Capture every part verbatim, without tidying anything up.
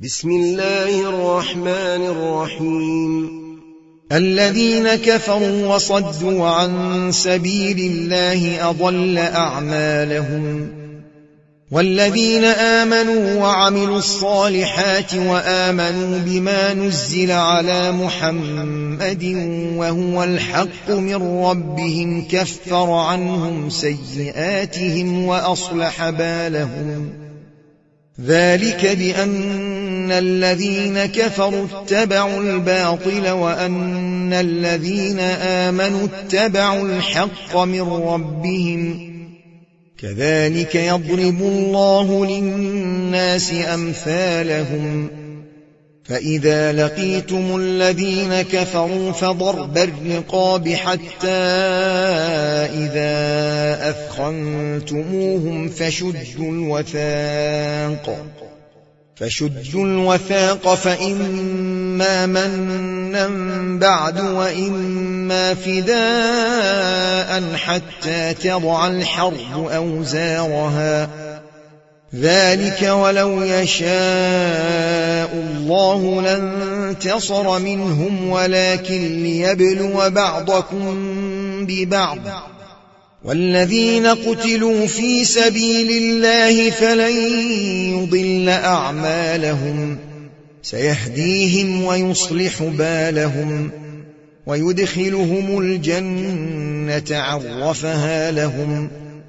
بسم الله الرحمن الرحيم. الذين كفروا وصدوا عن سبيل الله أضل أعمالهم والذين آمنوا وعملوا الصالحات وآمنوا بما نزل على محمد وهو الحق من ربهم كفر عنهم سيئاتهم وأصلح بالهم ذلك بأن الذين كفروا اتبعوا الباطل وأن الذين آمنوا اتبعوا الحق من ربهم كذلك يضرب الله للناس أمثالهم فإذا لقيتم الذين كفروا فضرب الرقاب حتى إذا أثخنتموهم فشدوا الوثاق فشدوا الوثاق فإما منا بعد وإما فداء حتى تضع الحرب أوزارها ذلك ولو يشاء الله لانتصر منهم ولكن ليبلو بعضكم ببعض والذين قتلوا في سبيل الله فلن يضل أعمالهم سيهديهم ويصلح بالهم ويدخلهم الجنة عرفها لهم.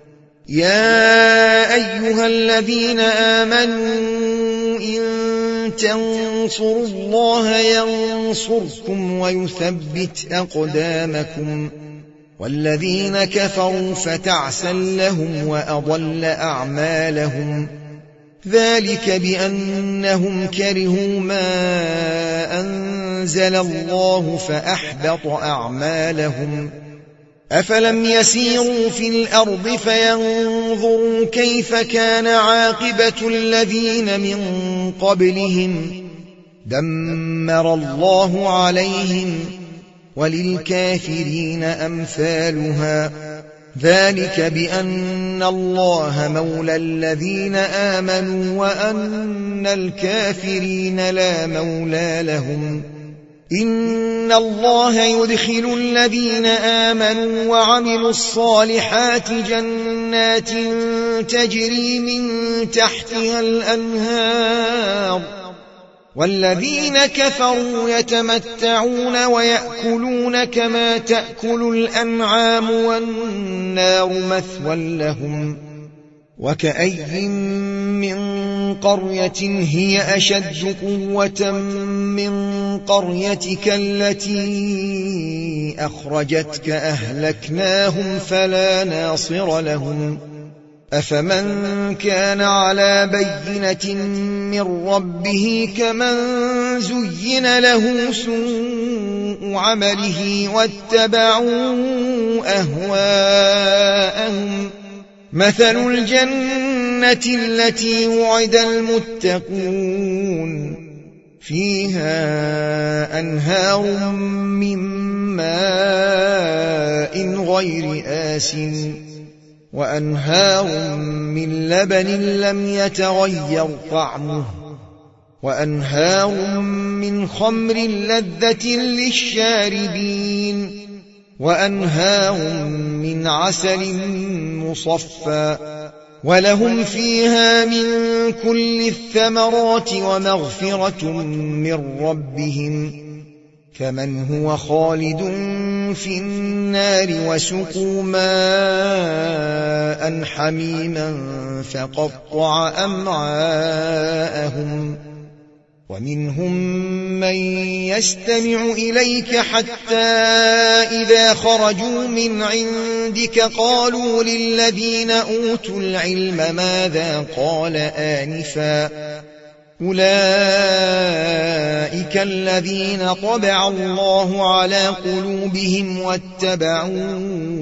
يا أيها الذين آمنوا إن تنصروا الله ينصركم ويثبت أقدامكم والذين كفروا فتعسا لهم وأضل أعمالهم ذلك بأنهم كرهوا ما أنزل الله فأحبط أعمالهم. أفلم يسيروا في الأرض فينظروا كيف كان عاقبة الذين من قبلهم دمر الله عليهم وللكافرين أمثالها ذلك بأن الله مولى الذين آمنوا وأن الكافرين لا مولى لهم. إن الله يدخل الذين آمنوا وعملوا الصالحات جنات تجري من تحتها الأنهار والذين كفروا يتمتعون ويأكلون كما تأكل الأنعام والنار مثوى لهم. وكأي من قرية هي أشد قوة من قريتك التي أخرجتك أهلكناهم فلا ناصر لهم. أفمن كان على بينة من ربه كمن زين له سوء عمله واتبعوا أهواءهم مثل الجنة التي وعد المتقون فيها أنهار من ماء غير آسن وأنهار من لبن لم يتغير طعمه وأنهار من خمر لذة للشاربين وأنهار من عسل مصفى ولهم فيها من كل الثمرات ومغفرة من ربهم كمن هو خالد في النار وسقوا ماء حميما فقطع أمعاءهم ومنهم من يستمع إليك حتى إذا خرجوا من عندك قالوا للذين أوتوا العلم ماذا قال آنفا أولئك الذين طبع الله على قلوبهم واتبعوا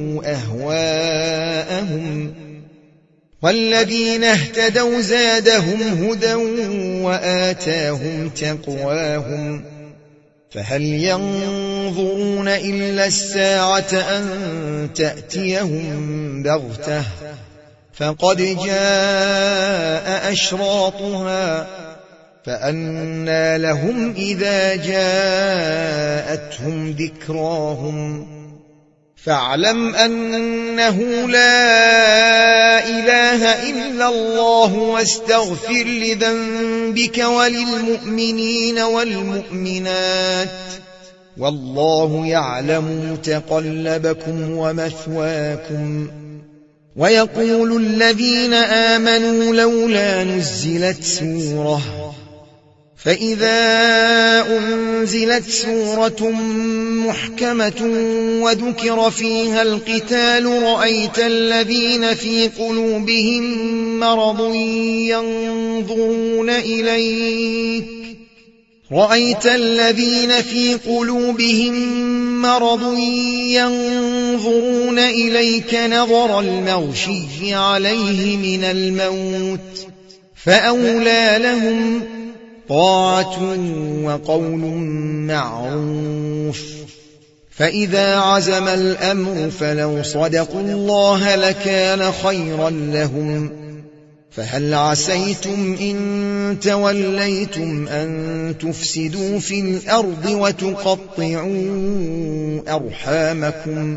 أهواءهم والذين اهتدوا زادهم هدى وآتاهم تقواهم فهل ينظرون إلا الساعة أن تأتيهم بغتة فقد جاء أشراطها فأنى لهم إذا جاءتهم ذكراهم فاعلم أنه لا إله إلا الله واستغفر لذنبك وللمؤمنين والمؤمنات والله يعلم متقلبكم ومثواكم. ويقول الذين آمنوا لولا نزلت سورة فإذا أنزلت سورة محكمة وذكر فيها القتال رأيت الذين في قلوبهم مرض ينظرون إليك رأيت الذين في قلوبهم مرض ينظرون إليك نظر المغشي عليه من الموت فأولى لهم طاعة وقول معروف. فإذا عزم الأمر فلو صدقوا الله لكان خيرا لهم. فهل عسيتم إن توليتم أن تفسدوا في الأرض وتقطعوا أرحامكم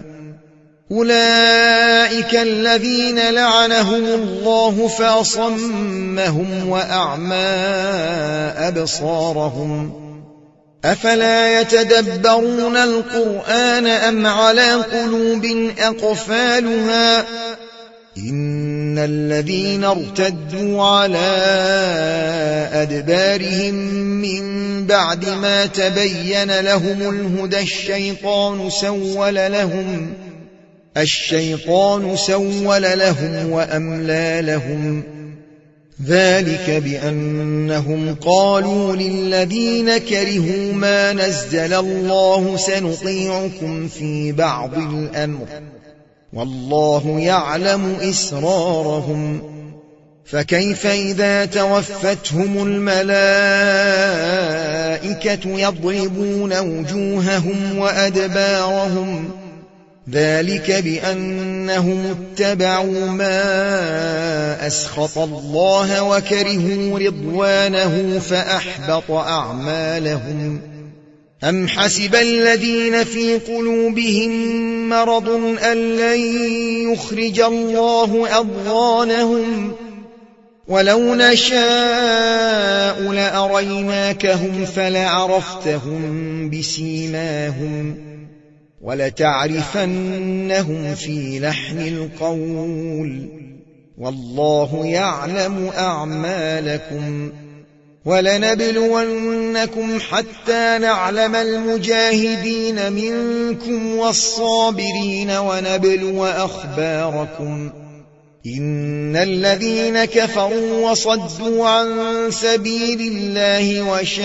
أولئك الذين لعنهم الله فأصمهم وأعمى أبصارهم أفلا يتدبرون القرآن أم على قلوب أقفالها إن الذين ارتدوا على أدبارهم من بعد ما تبين لهم الهدى الشيطان سول لهم الشيطان سول لهم وأملى لهم ذلك بأنهم قالوا للذين كرهوا ما نزل الله سنطيعكم في بعض الأمر والله يعلم إسرارهم. فكيف إذا توفتهم الملائكة يضربون وجوههم وأدبارهم ذلك بأنهم اتبعوا ما أسخط الله وكرهوا رضوانه فأحبط أعمالهم. أم حسب الذين في قلوبهم مرض أن لن يخرج الله أضغانهم ولو نشاء لأريناكهم فلعرفتهم بسيماهم ولتعرفنهم في لحن القول والله يعلم أعمالكم. ولنبلونكم حتى نعلم المجاهدين منكم والصابرين ونبلو أخباركم. إن الذين كفروا وصدوا عن سبيل الله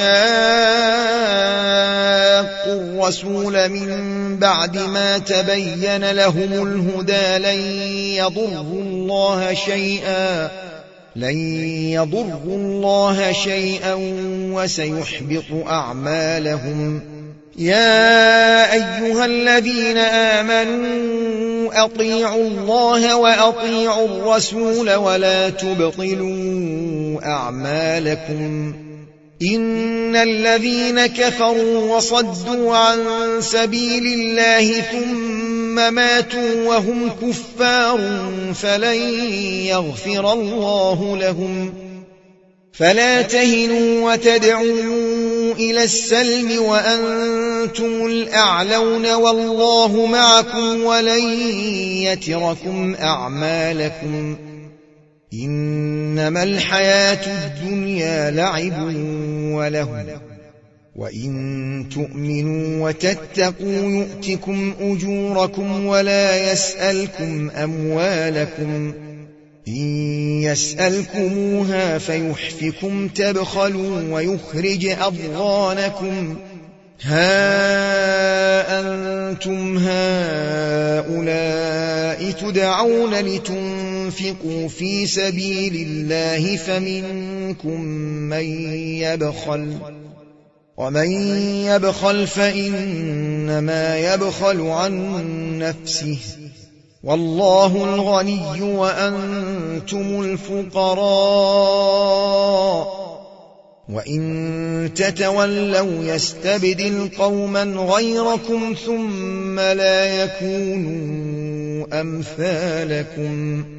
وشاقوا الرسول من بعد ما تبين لهم الهدى لن يضروا الله شيئا لن يضروا الله شيئا وسيحبط أعمالهم. يا أيها الذين آمنوا أطيعوا الله وأطيعوا الرسول ولا تبطلوا أعمالكم. إن الذين كفروا وصدوا عن سبيل الله ثم ماتوا وهم كفار فلن يغفر الله لهم. فلا تهنوا وتدعوا إلى السلم وأنتم الأعلون والله معكم ولن يتركم أعمالكم. إنما الحياة الدنيا لعب وله وإن تؤمنوا وتتقوا يؤتكم أجوركم ولا يسألكم أموالكم. إن يسألكموها فيحفكم تبخلوا ويخرج أضغانكم. ها أنتم هؤلاء تدعون لتنفقوا في سبيل الله فمنكم من يبخل ومن يبخل فإنما يبخل عن نفسه والله الغني وأنتم الفقراء وإن تتولوا يستبدل قوما غيركم ثم لا يكونوا أمثالكم